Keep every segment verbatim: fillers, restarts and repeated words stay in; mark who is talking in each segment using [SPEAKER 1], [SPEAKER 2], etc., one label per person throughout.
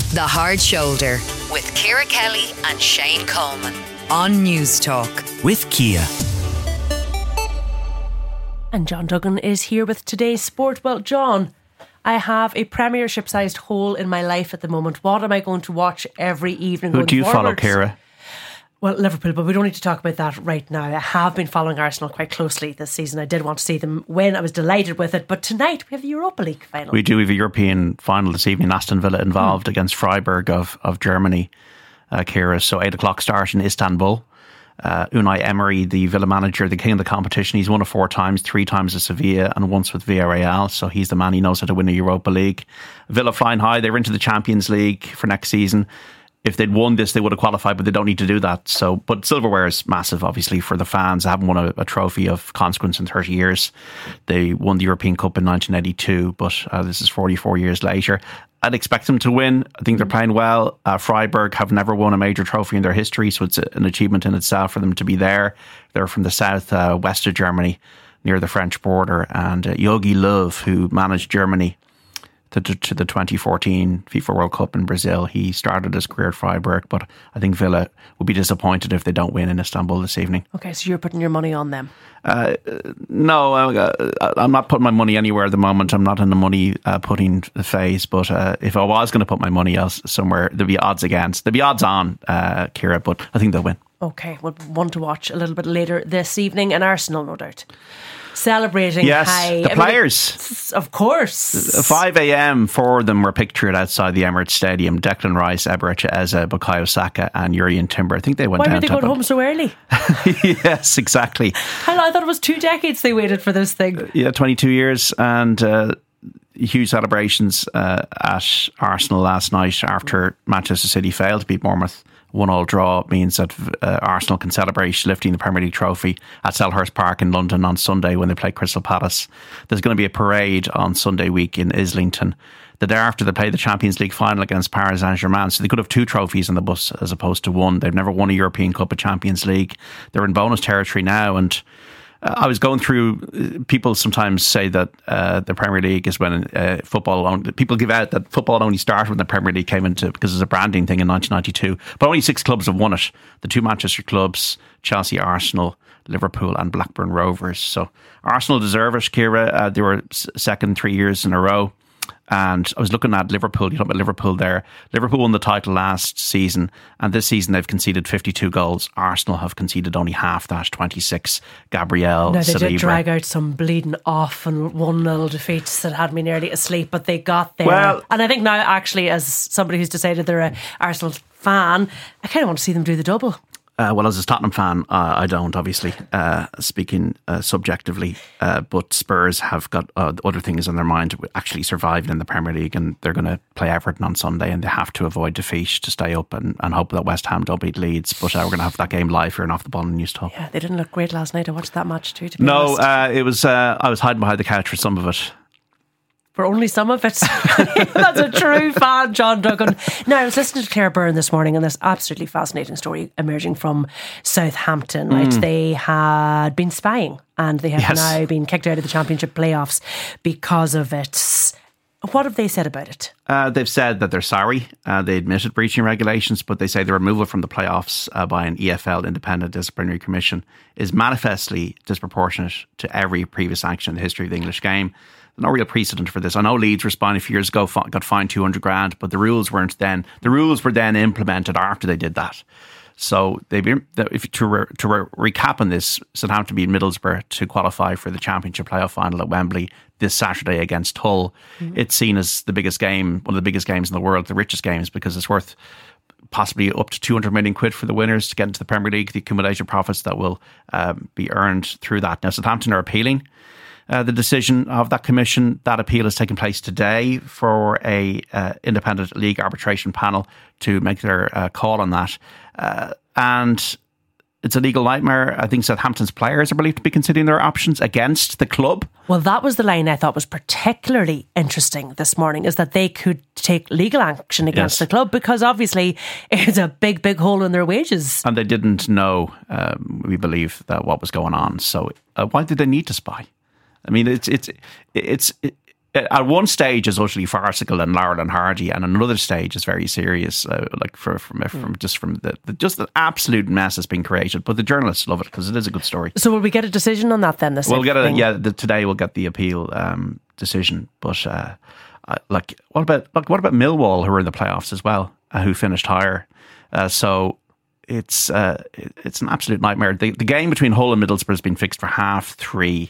[SPEAKER 1] The Hard Shoulder with Ciara Kelly and Shane Coleman on News Talk.
[SPEAKER 2] With Kia.
[SPEAKER 3] And John Duggan is here with today's sport. Well, John, I have a Premiership-sized hole in my life at the moment. What am I going to watch every evening?
[SPEAKER 4] Who do you
[SPEAKER 3] forward?
[SPEAKER 4] follow, Ciara?
[SPEAKER 3] Well, Liverpool, but we don't need to talk about that right now. I have been following Arsenal quite closely this season. I did want to see them win. I was delighted with it. But tonight we have the Europa League final.
[SPEAKER 4] We do. We have a European final this evening. Aston Villa involved mm. against Freiburg of, of Germany, uh, Ciara. So eight o'clock start in Istanbul. Uh, Unai Emery, the Villa manager, the king of the competition. He's won it four times, three times with Sevilla and once with Villarreal. So he's the man. He knows how to win a Europa League. Villa flying high. They're into the Champions League for next season. If they'd won this, they would have qualified, but they don't need to do that. So, but silverware is massive, obviously, for the fans. They haven't won a, a trophy of consequence in thirty years. They won the European Cup in nineteen eighty-two, but uh, this is forty-four years later. I'd expect them to win. I think they're playing well. Uh, Freiburg have never won a major trophy in their history, so it's a, an achievement in itself for them to be there. They're from the south uh, west of Germany, near the French border, and uh, Jogi Löw, who managed Germany To, to, to the twenty fourteen FIFA World Cup in Brazil. He started his career at Freiburg, but I think Villa will be disappointed if they don't win in Istanbul this evening.
[SPEAKER 3] Okay, so you're putting your money on them?
[SPEAKER 4] Uh, no, uh, I'm not putting my money anywhere at the moment. I'm not in the money uh, putting phase, but uh, if I was going to put my money else somewhere, there'd be odds against. There'd be odds on, uh, Ciara, but I think they'll win.
[SPEAKER 3] Okay, well, one to watch a little bit later this evening, and Arsenal, no doubt. Celebrating
[SPEAKER 4] yes,
[SPEAKER 3] high.
[SPEAKER 4] the
[SPEAKER 3] I
[SPEAKER 4] players.
[SPEAKER 3] Mean, of course.
[SPEAKER 4] five a.m, four of them were pictured outside the Emirates Stadium. Declan Rice, Eberechi Eze, Bukayo Saka and Jurrien Timber. I think they went
[SPEAKER 3] Why
[SPEAKER 4] down.
[SPEAKER 3] were they going home so early?
[SPEAKER 4] Yes, exactly.
[SPEAKER 3] I thought it was two decades they waited for this thing.
[SPEAKER 4] Yeah, twenty-two years and uh, huge celebrations uh, at Arsenal last night after Manchester City failed to beat Bournemouth. One all draw means that uh, Arsenal can celebrate lifting the Premier League trophy at Selhurst Park in London on Sunday when they play Crystal Palace. There's going to be a parade on Sunday week in Islington. The day after, they play the Champions League final against Paris Saint-Germain. So they could have two trophies on the bus as opposed to one. They've never won a European Cup, a Champions League. They're in bonus territory now, and Uh, I was going through, people sometimes say that uh, the Premier League is when uh, football, only, people give out that football only started when the Premier League came into, because it's a branding thing in nineteen ninety-two, but only six clubs have won it. The two Manchester clubs, Chelsea, Arsenal, Liverpool and Blackburn Rovers. So Arsenal deserve it, Ciara. Uh, they were second three years in a row. And I was looking at Liverpool, you talk about Liverpool there. Liverpool won the title last season, and this season they've conceded fifty-two goals. Arsenal have conceded only half that, twenty-six. Gabriel,
[SPEAKER 3] No, they
[SPEAKER 4] Saliba.
[SPEAKER 3] did drag out some bleeding off and one nil defeats that had me nearly asleep, but they got there.
[SPEAKER 4] Well,
[SPEAKER 3] and I think now, actually, as somebody who's decided they're a Arsenal fan, I kind of want to see them do the double.
[SPEAKER 4] Uh, well, as a Tottenham fan, uh, I don't, obviously, uh, speaking uh, subjectively, uh, but Spurs have got uh, other things on their mind, actually surviving in the Premier League, and they're going to play Everton on Sunday, and they have to avoid defeat to stay up and, and hope that West Ham don't beat Leeds. But uh, we're going to have that game live here and off the ball in News Talk.
[SPEAKER 3] Yeah, they didn't look great last night. I watched that match too, to be
[SPEAKER 4] no,
[SPEAKER 3] honest.
[SPEAKER 4] uh, it was, uh, I was hiding behind the couch for some of it.
[SPEAKER 3] For only some of it. That's a true fan, John Duggan. Now, I was listening to Claire Byrne this morning, and there's absolutely fascinating story emerging from Southampton. Right, mm. They had been spying, and they have yes. now been kicked out of the Championship playoffs because of it. What have they said about it?
[SPEAKER 4] Uh, they've said that they're sorry. Uh, they admitted breaching regulations, but they say the removal from the playoffs uh, by an E F L Independent Disciplinary Commission is manifestly disproportionate to every previous action in the history of the English game. No real precedent for this. I know Leeds responded a few years ago, got fined two hundred grand, but the rules weren't then. The rules were then implemented after they did that. So they, if to re, to re, recap on this, Southampton beat Middlesbrough to qualify for the Championship playoff final at Wembley this Saturday against Hull. Mm-hmm. It's seen as the biggest game, one of the biggest games in the world, the richest games, because it's worth possibly up to two hundred million quid for the winners to get into the Premier League, the accumulated profits that will um, be earned through that. Now, Southampton are appealing Uh, the decision of that commission. That appeal has taken place today for a uh, independent league arbitration panel to make their uh, call on that. Uh, and it's a legal nightmare. I think Southampton's players are believed to be considering their options against the club.
[SPEAKER 3] Well, that was the line I thought was particularly interesting this morning, is that they could take legal action against yes. the club, because obviously it's a big, big hole in their wages.
[SPEAKER 4] And they didn't know, um, we believe, that what was going on. So uh, why did they need to spy? I mean, it's it's it's it, at one stage is utterly farcical and Laurel and Hardy, and another stage is very serious, uh, like for, from from just from the, the just the absolute mess that's been created. But the journalists love it because it is a good story.
[SPEAKER 3] So will we get a decision on that then? This
[SPEAKER 4] we'll get a,
[SPEAKER 3] thing?
[SPEAKER 4] yeah. The, today we'll get the appeal um, decision. But uh, uh, like, what about like what about Millwall, who are in the playoffs as well, uh, who finished higher? Uh, so. It's uh, it's an absolute nightmare. The, the game between Hull and Middlesbrough has been fixed for half three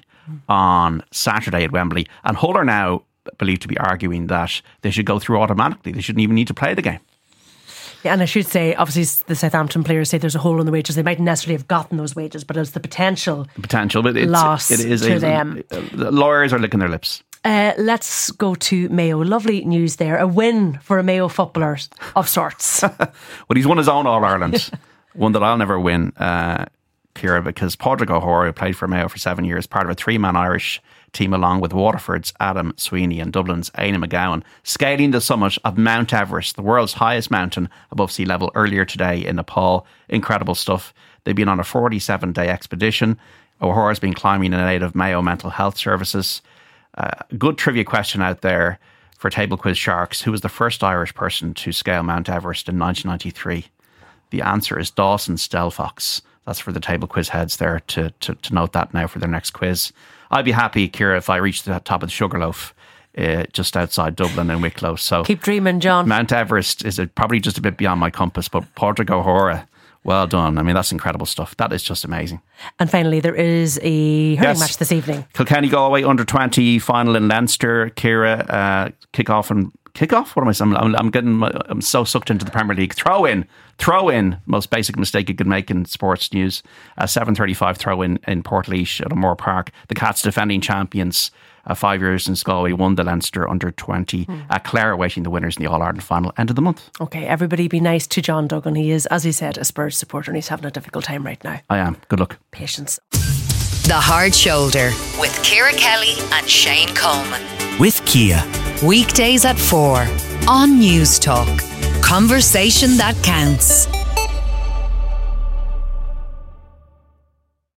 [SPEAKER 4] on Saturday at Wembley, and Hull are now believed to be arguing that they should go through automatically. They shouldn't even need to play the game.
[SPEAKER 3] Yeah, and I should say, obviously, the Southampton players say there's a hole in the wages. They mightn't necessarily have gotten those wages, but it's the potential,
[SPEAKER 4] the potential, but it's,
[SPEAKER 3] loss
[SPEAKER 4] it is,
[SPEAKER 3] to
[SPEAKER 4] it,
[SPEAKER 3] them.
[SPEAKER 4] The lawyers are licking their lips.
[SPEAKER 3] Uh, let's go to Mayo. Lovely news there. A win for a Mayo footballer of sorts.
[SPEAKER 4] Well, he's won his own All-Ireland. One that I'll never win, uh, Ciara, because Padraig O'Hora, who played for Mayo for seven years, part of a three-man Irish team along with Waterford's Adam Sweeney and Dublin's Éanna McGowan, scaling the summit of Mount Everest, the world's highest mountain above sea level, earlier today in Nepal. Incredible stuff. They've been on a forty-seven day expedition. O'Hora's been climbing in aid of Mayo Mental Health Services. Uh, good trivia question out there for Table Quiz Sharks. Who was the first Irish person to scale Mount Everest in nineteen ninety-three? The answer is Dawson Stelfox. That's for the table quiz heads there to, to, to note that now for their next quiz. I'd be happy, Ciara, if I reached the top of the Sugarloaf uh, just outside Dublin in Wicklow. So
[SPEAKER 3] keep dreaming, John.
[SPEAKER 4] Mount Everest is a, probably just a bit beyond my compass, but Padraig O'Hora, well done. I mean, that's incredible stuff. That is just amazing.
[SPEAKER 3] And finally, there is a hurling
[SPEAKER 4] yes.
[SPEAKER 3] match this evening.
[SPEAKER 4] Kilkenny Galway under twenty final in Leinster. Ciara, uh, kick off and kick off. What am I saying? I'm, I'm getting. I'm so sucked into the Premier League. Throw in, throw in. Most basic mistake you could make in sports news. Uh, seven thirty-five throw in in Portlaoise at O'Moore Park. The Cats, defending champions, uh, five years since Galway won the Leinster under twenty. Mm. Uh, Clare awaiting the winners in the All Ireland final end of the month.
[SPEAKER 3] Okay, everybody be nice to John Duggan. He is, as he said, a Spurs supporter, and he's having a difficult time right now.
[SPEAKER 4] I am. Good luck.
[SPEAKER 3] Patience.
[SPEAKER 1] The Hard Shoulder with Ciara Kelly and Shane Coleman.
[SPEAKER 2] With Kia.
[SPEAKER 1] Weekdays at four on News Talk. Conversation that counts.